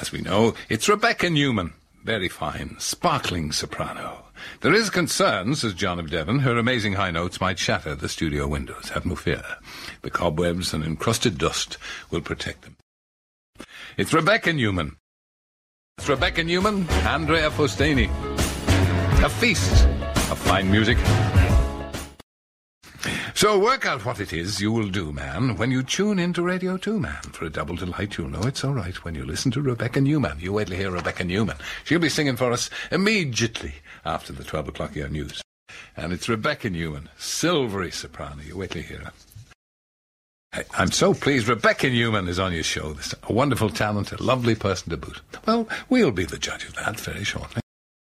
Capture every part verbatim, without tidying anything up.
as we know, it's Rebecca Newman. Very fine, sparkling soprano. There is concern, says John of Devon, her amazing high notes might shatter the studio windows. Have no fear. The cobwebs and encrusted dust will protect them. It's Rebecca Newman. It's Rebecca Newman, Andrea Fostani. A feast of fine music. So work out what it is you will do, man, when you tune into Radio two, man, for a double delight. You'll know it's all right when you listen to Rebecca Newman. You wait to hear Rebecca Newman. She'll be singing for us immediately after the twelve o'clock year news. And it's Rebecca Newman, silvery soprano. You wait to hear her. I, I'm so pleased Rebecca Newman is on your show. This a wonderful talent, a lovely person to boot. Well, we'll be the judge of that very shortly.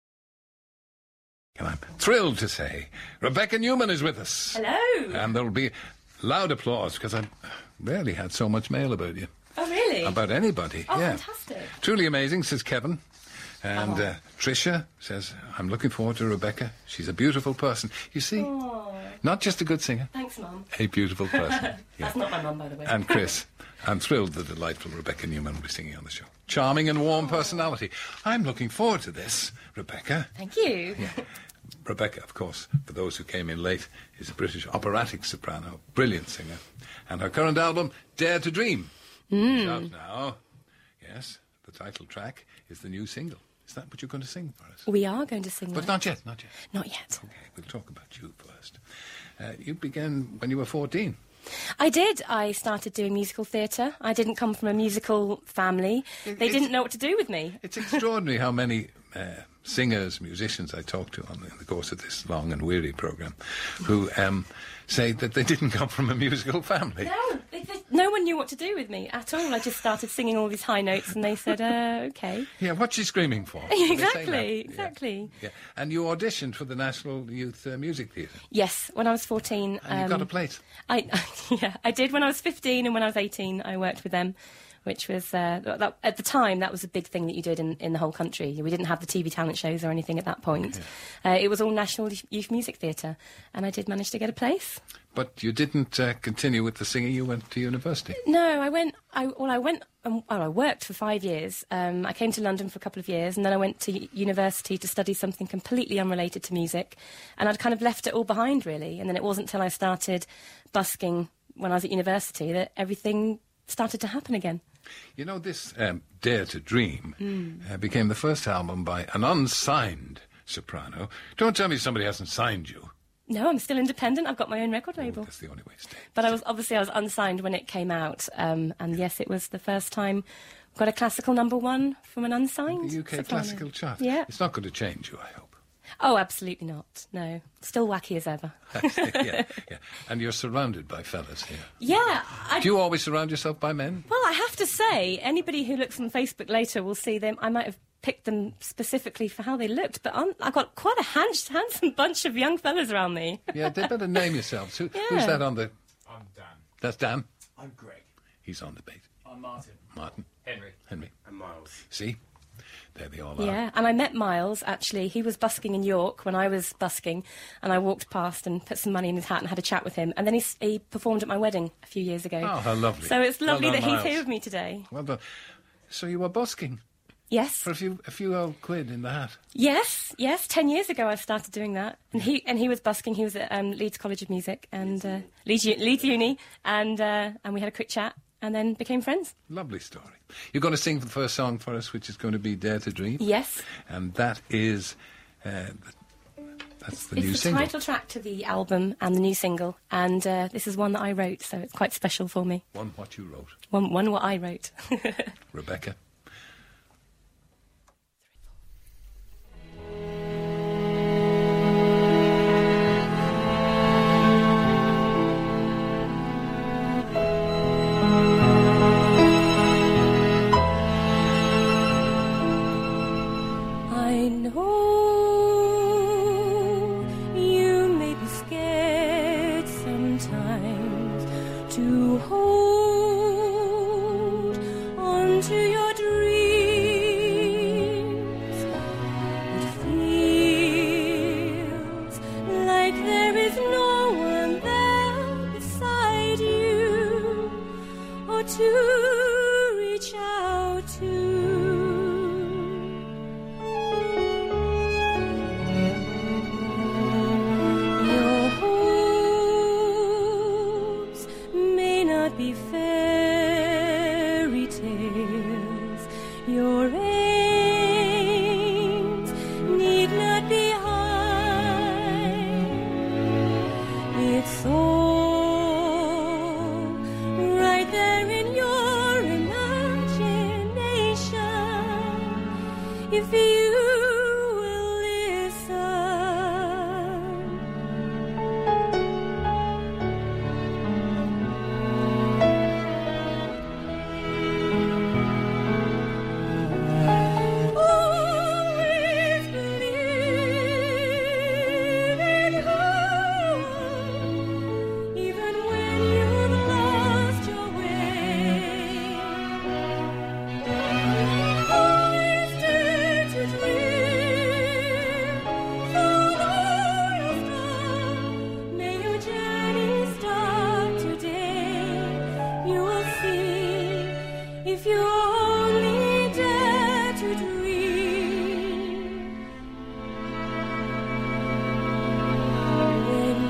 And I'm thrilled to say Rebecca Newman is with us. Hello. And there'll be loud applause because I've rarely had so much mail about you. Oh, really? About anybody. Oh, yeah. fantastic. Truly amazing, says Kevin. And Oh. uh, Tricia says, I'm looking forward to Rebecca. She's a beautiful person. You see, Oh, not just a good singer, thanks, Mum. a beautiful person. Yeah. That's not my mum, by the way. And Chris, I'm thrilled the delightful Rebecca Newman will be singing on the show. Charming and warm personality. I'm looking forward to this, Rebecca. Thank you. Yeah. Rebecca, of course, for those who came in late, is a British operatic soprano, brilliant singer. And her current album, Dare to Dream, Mm. is out now. Yes, the title track is the new single. Is that what you're going to sing for us? We are going to sing But that. not yet, not yet. Not yet. Okay, we'll talk about you first. Uh, you began when you were fourteen. I did. I started doing musical theatre. I didn't come from a musical family. It- They it's- didn't know what to do with me. It's extraordinary how many uh, singers, musicians I talked to on the, in the course of this long and weary programme who um, say that they didn't come from a musical family. No, they, they, no one knew what to do with me at all. I just started singing all these high notes and they said, uh, okay. Yeah, what's she screaming for? They say that. Exactly, Yeah. exactly. Yeah. And you auditioned for the National Youth uh, Music Theatre. Yes, when I was fourteen. And you um, got a place. I yeah, I did when I was fifteen, and when I was eighteen, I worked with them, which was uh, that, at the time that was a big thing that you did in, in the whole country. We didn't have the T V talent shows or anything at that point. Yeah. Uh, it was all National Youth Music Theatre, and I did manage to get a place. But you didn't uh, continue with the singing. You went to university. No, I went. I well, I went. Um, well, I worked for five years. Um, I came to London for a couple of years, and then I went to u- university to study something completely unrelated to music, and I'd kind of left it all behind, really. And then it wasn't until I started busking when I was at university that everything started to happen again. You know, this um, Dare to Dream mm. uh, became the first album by an unsigned soprano. Don't tell me somebody hasn't signed you. No, I'm still independent. I've got my own record Oh, label. that's the only way to stay. But I was obviously I was unsigned when it came out, um, and yes, it was the first time we got a classical number one from an unsigned The U K soprano. classical chart. Yeah. It's not going to change you, I hope. Oh, absolutely not. No, still wacky as ever. yeah, yeah. And you're surrounded by fellas here. Yeah. I, Do you always surround yourself by men? well, I have to say, anybody who looks on Facebook later will see them. I might have picked them specifically for how they looked, but I'm, I've got quite a hand, handsome bunch of young fellas around me. Yeah, they better name yourselves. Who, Yeah. Who's that on the... I'm Dan. That's Dan. I'm Greg. He's on the bait. I'm Martin. Martin. Henry. Henry. And Miles. See? There they all are. Yeah, and I met Miles, actually. He was busking in York when I was busking, and I walked past and put some money in his hat and had a chat with him. And then he, s- he performed at my wedding a few years ago. Oh, how lovely. So it's Well lovely done, that he's Miles. here with me today. Well done. So you were busking Yes. for a few a few old quid in the hat. Yes, yes. Ten years ago I started doing that. And he and he was busking. He was at um, Leeds College of Music and uh, Leeds, U- Leeds Uni. And, uh, and we had a quick chat and then became friends. Lovely story. You're going to sing the first song for us, which is going to be Dare to Dream. Yes. And that is... Uh, that's the It's new the single. title track to the album and the new single. And uh, this is one that I wrote, so it's quite special for me. One what you wrote. One, one what I wrote. Rebecca. I know you may be scared sometimes to hold on to your dreams. It feels like there is no one there beside you or to reach out to. Your aims need not be high. It's all right there in your imagination. If you will listen. Always believe in hope, even when you've lost your way. Always dare to dream, follow your star. May your journey start today. You will see if you only dare to dream. When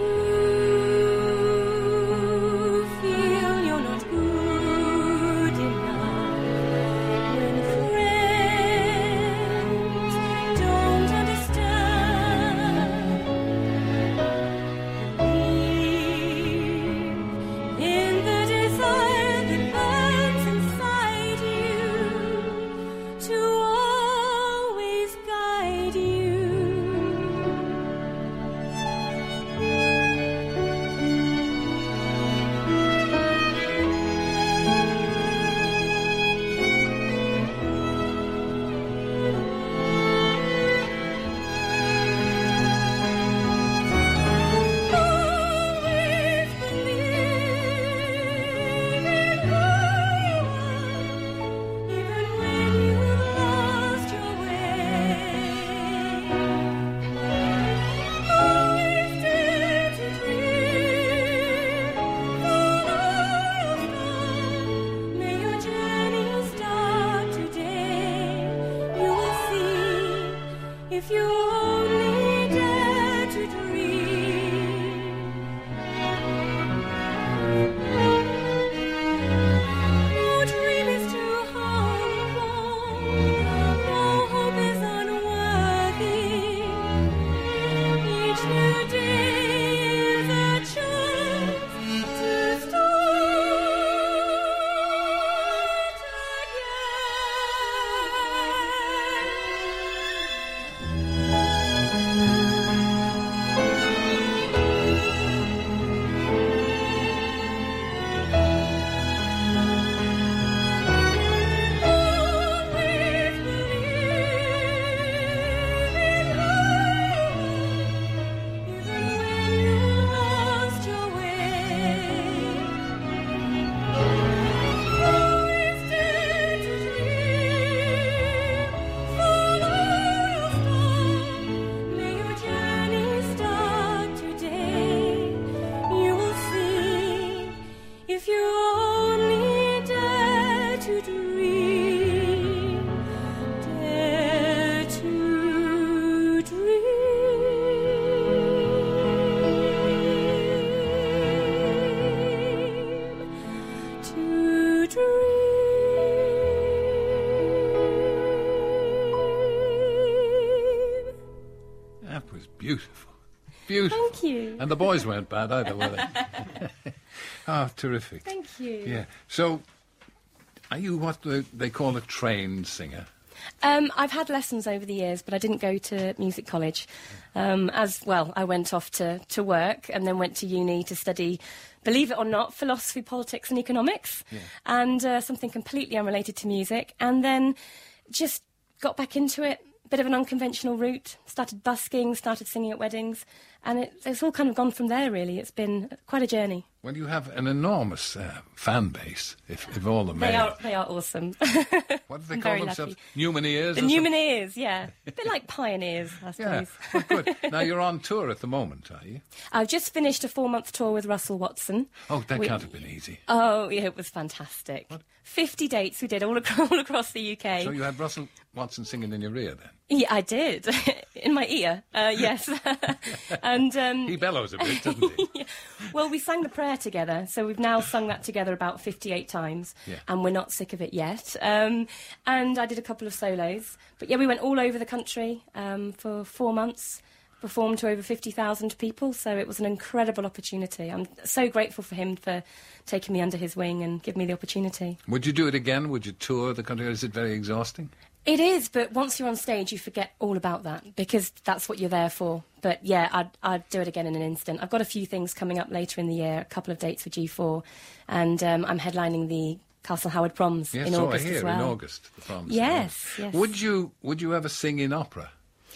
you feel you're not good enough, when friends don't understand, believe in the desire that burns inside you to always guide you. Always believe in who you are, even when you've lost your way. Always dare to dream, follow your star. May your journey start today. You will see if you only dare to dream. No dream is too humble, no hope is unworthy. Each new day is a chance to start Always believe in who you are, even when you lost your way. Always dare to dream, follow your star. May your journey start today. You will see if you only dare to dream, dare to dream, to dream. That was beautiful. Beautiful. Thank you. And the boys weren't bad either, were they? Ah, terrific. Thank you. Yeah. So, are you what the, they call a trained singer? Um, I've had lessons over the years, but I didn't go to music college. Um, as well, I went off to, to work and then went to uni to study, believe it or not, philosophy, politics and economics, Yeah. and uh, something completely unrelated to music. And then just got back into it, bit of an unconventional route, started busking, started singing at weddings, and it, it's all kind of gone from there, really. It's been quite a journey. Well, you have an enormous uh, fan base, if, if all the They male. are, they are awesome. What do they I'm call very themselves? lucky. Numineers? The or something? Numineers, yeah. A bit like pioneers, I Yeah, suppose. well, good. Now, you're on tour at the moment, are you? I've just finished a four-month tour with Russell Watson. Oh, that We- can't have been easy. Oh, yeah, it was fantastic. fifty dates we did all across, all across the U K. So you had Russell Watson singing in your ear then? Yeah, I did. in my ear, uh, yes. and um, He bellows a bit, doesn't he? yeah. Well, we sang the prayer together, so we've now sung that together about fifty-eight times, Yeah. and we're not sick of it yet. Um, and I did a couple of solos. But yeah, we went all over the country um, for four months, performed to over fifty thousand people, so it was an incredible opportunity. I'm so grateful for him for taking me under his wing and giving me the opportunity. Would you do it again? Would you tour the country? Or is it very exhausting? It is, but once you're on stage, you forget all about that, because that's what you're there for. But yeah, I'd, I'd do it again in an instant. I've got a few things coming up later in the year, a couple of dates for G four, and um, I'm headlining the Castle Howard Proms Yes, in so August I hear, as well. in August, the Proms. Yes, yes. Would you, would you ever sing in opera?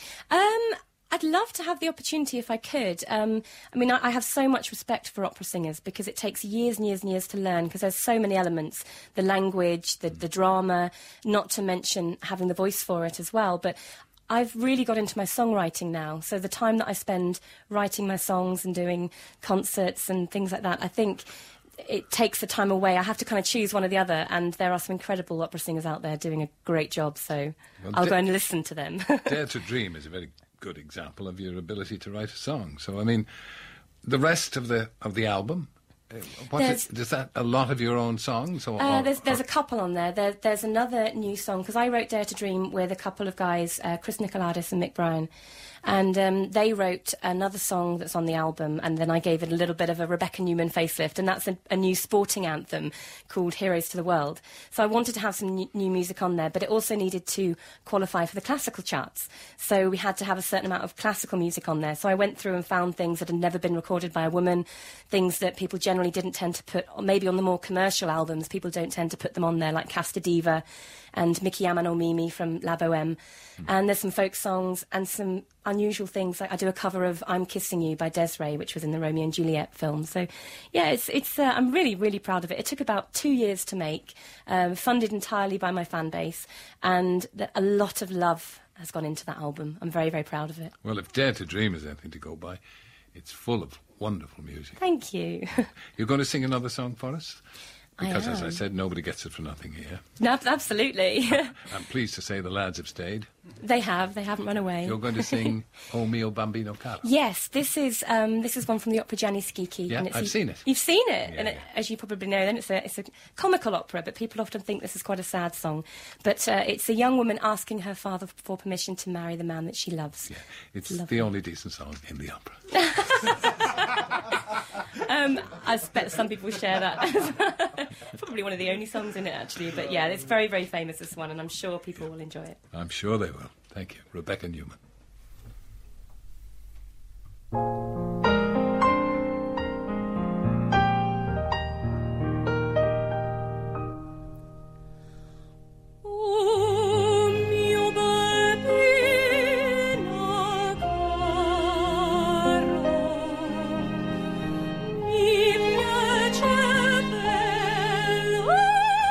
Um, I'd love to have the opportunity if I could. Um, I mean, I, I have so much respect for opera singers because it takes years and years and years to learn, because there's so many elements, the language, the, the drama, not to mention having the voice for it as well. But I've really got into my songwriting now. So the time that I spend writing my songs and doing concerts and things like that, I think it takes the time away. I have to kind of choose one or the other, and there are some incredible opera singers out there doing a great job, so Well, I'll da- go and listen to them. Dare to Dream is a very good example of your ability to write a song. So, I mean, the rest of the of the album, uh, what's There's- it, is that a lot of your own songs? Or, Uh, or- there's there's or- a couple on there. there there's another new song, because I wrote Dare to Dream with a couple of guys, uh, Chris Nicoladis and Mick Bryan, and um, they wrote another song that's on the album, and then I gave it a little bit of a Rebecca Newman facelift, and that's a, a new sporting anthem called Heroes to the World. So I wanted to have some new, new music on there, but it also needed to qualify for the classical charts, so we had to have a certain amount of classical music on there. So I went through and found things that had never been recorded by a woman, things that people generally didn't tend to put, or maybe on the more commercial albums, people don't tend to put them on there, like Casta Diva and Mickey Amano Mimi from La Boheme. Mm. And there's some folk songs and some unusual things, like I do a cover of I'm Kissing You by Des'ree, which was in the Romeo and Juliet film. So yeah, it's it's uh, I'm really really proud of it. It took about two years to make, um, funded entirely by my fan base, and th- a lot of love has gone into that album. I'm very very proud of it. Well, if Dare to Dream is anything to go by, it's full of wonderful music. Thank you. You're going to sing another song for us? Because, I as I am. said, nobody gets it for nothing here. No, absolutely. I'm pleased to say the lads have stayed. They have. They haven't run away. You're going to sing O Mio Bambino Caro. Yes, this is um, this is one from the opera Gianni Schicchi. Yeah, and it's I've a- seen it. You've seen it, Yeah, and it, yeah. as you probably know, then it's a it's a comical opera, but people often think this is quite a sad song. But uh, it's a young woman asking her father for permission to marry the man that she loves. Yeah, it's Lovely. the only decent song in the opera. Um, I bet some people share that. Probably one of the only songs in it, actually. But yeah, it's very very famous, this one, and I'm sure people will enjoy it. I'm sure they will. Thank you. Rebecca Newman. O mio bambino caro, mi piace bello,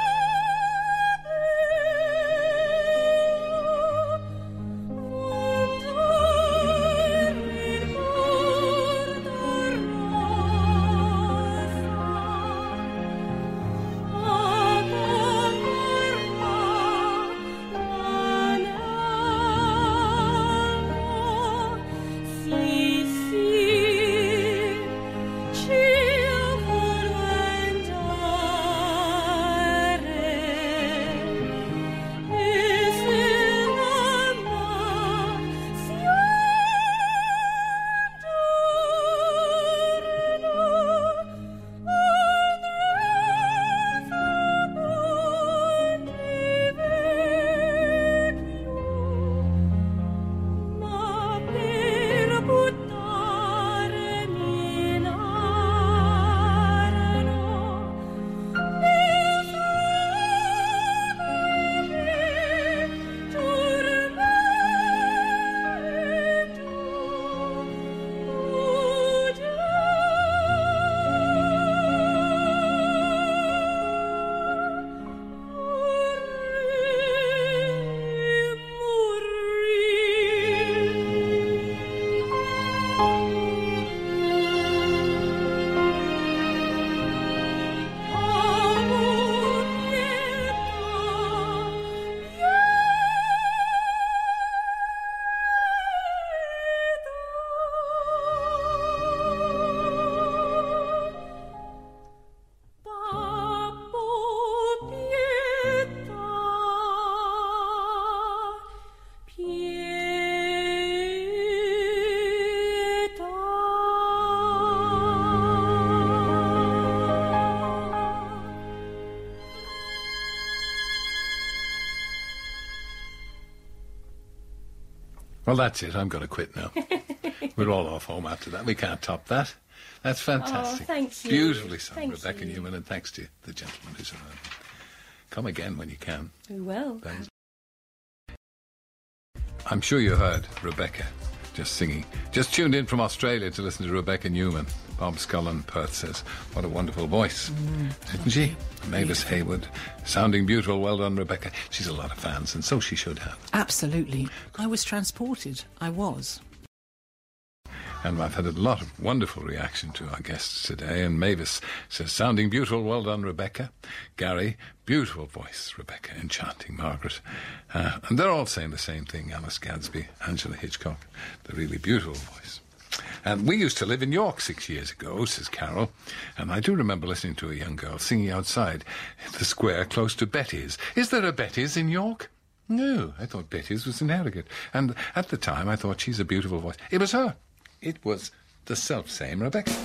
bello, Well, that's it. I'm going to quit now. We're all off home after that. We can't top that. That's fantastic. Oh, thank you. Beautifully sung, Thank Rebecca you. Newman, and thanks to the gentleman who's around. Come again when you can. We will. Thanks. I'm sure you heard Rebecca just singing. Just tuned in from Australia to listen to Rebecca Newman. Bob Scullin, Perth, says, what a wonderful voice. Mm, Didn't she? Mavis Hayward, sounding beautiful. Well done, Rebecca. She's a lot of fans, and so she should have. Absolutely. I was transported. I was. And I've had a lot of wonderful reaction to our guests today. And Mavis says, sounding beautiful, well done, Rebecca. Gary, beautiful voice, Rebecca, enchanting, Margaret. Uh, and they're all saying the same thing, Alice Gadsby, Angela Hitchcock, the really beautiful voice. And we used to live in York six years ago, says Carol, and I do remember listening to a young girl singing outside the square close to Betty's. Is there a Betty's in York? No, I thought Betty's was in Harrogate. And at the time I thought she's a beautiful voice. It was her. It was the self-same Rebecca.